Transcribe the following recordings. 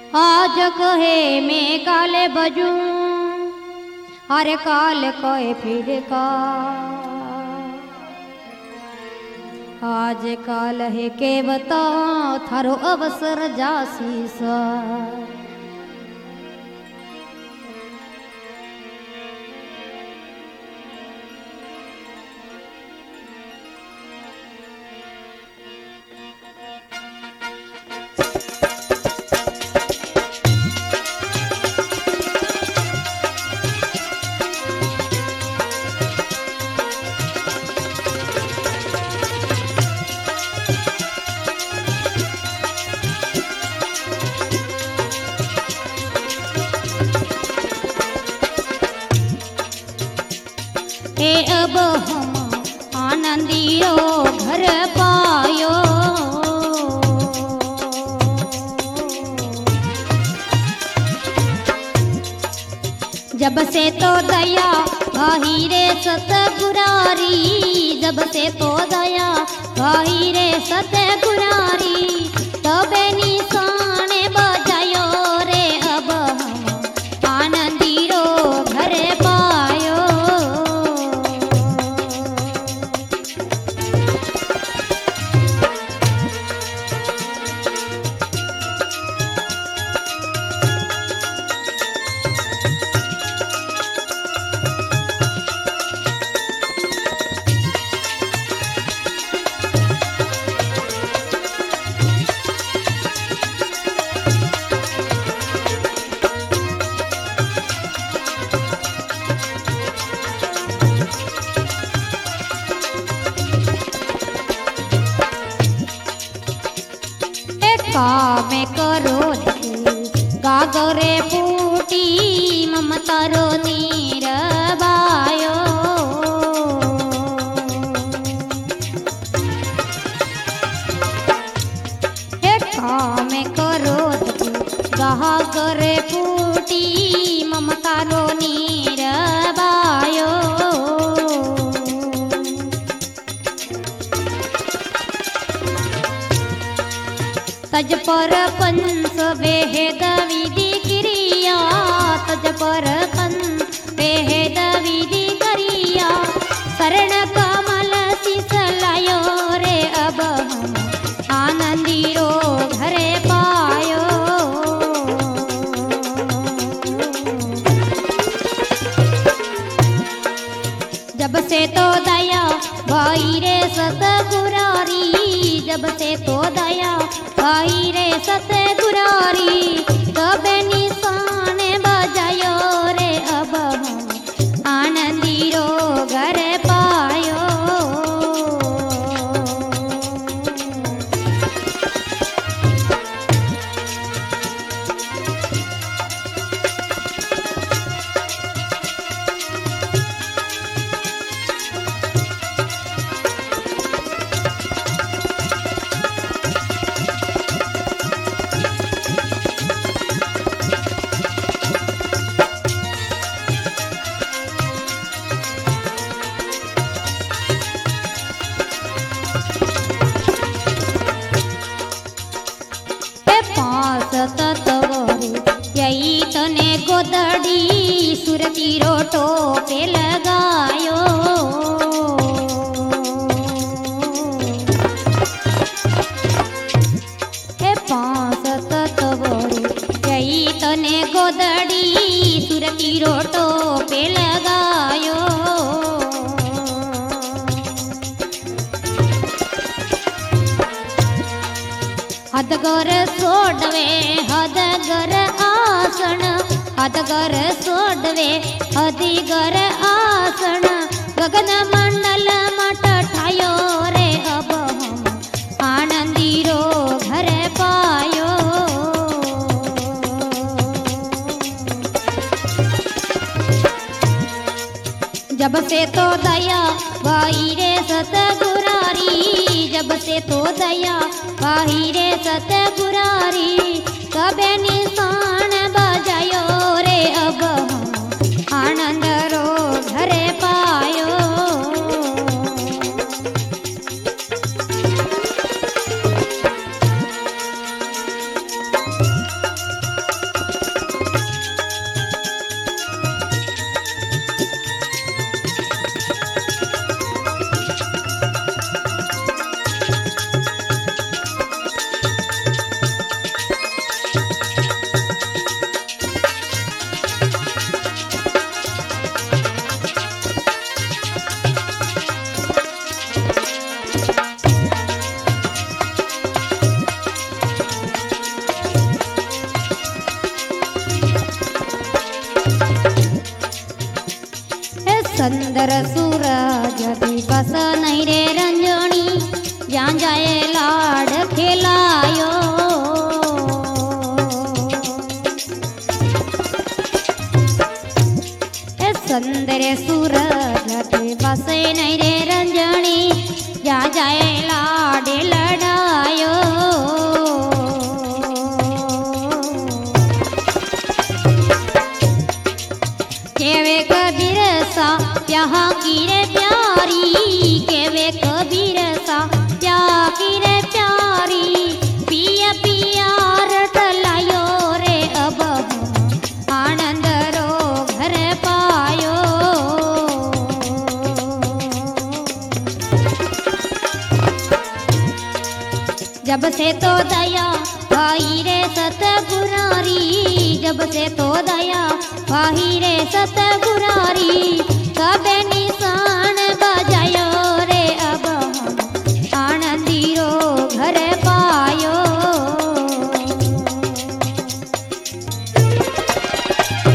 आज कहे मैं काले बजूं, अरे काल कहे फिर का। आज काल है के बता थारो अवसर जासी सा। हे अब हम आनंदियो घर पायो, जब से तो दया भाई रे सतगुरारी, जब से तो दया भाई रे सतगुरारी, तबे निशाने बजायो रे अब हम आनंदियो घर पायो। में करो गागरे फूटी ममतारो नीर बायो, में करो गागरे फूटी ममतारो नीर बायो। तज पर पंस वेद विधि क्रिया, तज पर पंस वेद विधि क्रिया, शरण कमल शीस लायो रे अब हम आनंदियो घरे पायो। जब से तो दया भाई रे सतगुरारी, जब से तो दया भाई रे सतगुरारी, तबे निशाने बजायो रे अब हम आनंदियो घर पायो। यही तने गोदड़ी सुरती रोटो पे लगायो, हे पांच तत्वरू यही तने गोदड़ी सुरती रोटो पे लगायो। हदगर सोडवे हदगर आसन, हदगर सोडवे हदिगर आसन, गगन मंडल मट ठायो रे अब हम आनंदिरो घर पायो। जब से तो दया भाई रे सतगुरारी, जब से तो दया भाई रे सतगुरारी, तबे निशान बजायो रे अब हम आनंद रो घरे पायो। जब से तो दया भाई रे सतगुरारी, जब से तो दया भाई रे सतगुरारी, सबे निशान बजायो रे अब हम आनंदी रो घर पायो।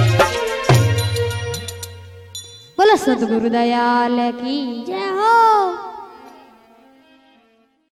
बोलो सतगुरु दयाल की जय हो।